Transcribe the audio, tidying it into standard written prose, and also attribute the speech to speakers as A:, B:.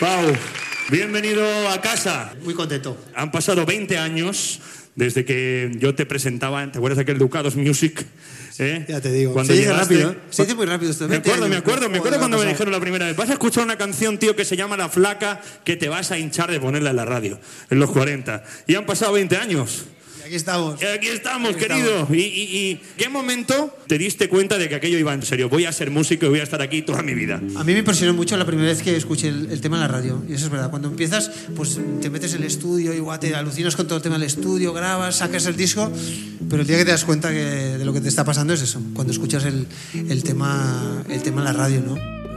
A: Pau, bienvenido a casa.
B: Muy contento.
A: Han pasado 20 años desde que yo te presentaba, ¿te acuerdas de aquel Ducados Music?
B: Ya te digo.
A: Cuando
B: se dice
A: llegaste,
B: rápido, ¿eh? Se dice muy rápido esto.
A: Me acuerdo cuando me dijeron la primera vez, vas a escuchar una canción, tío, que se llama La Flaca, que te vas a hinchar de ponerla en la radio, en los 40. Y han pasado 20 años.
B: Aquí estamos.
A: Aquí estamos, querido. ¿Y qué momento te diste cuenta de que aquello iba en serio? Voy a ser músico y voy a estar aquí toda mi vida.
B: A mí me impresionó mucho la primera vez que escuché el tema en la radio. Y eso es verdad. Cuando empiezas, pues te metes en el estudio, igual te alucinas con todo el tema del estudio, grabas, sacas el disco. Pero el día que te das cuenta de lo que te está pasando es eso. Cuando escuchas el tema en la radio, ¿no?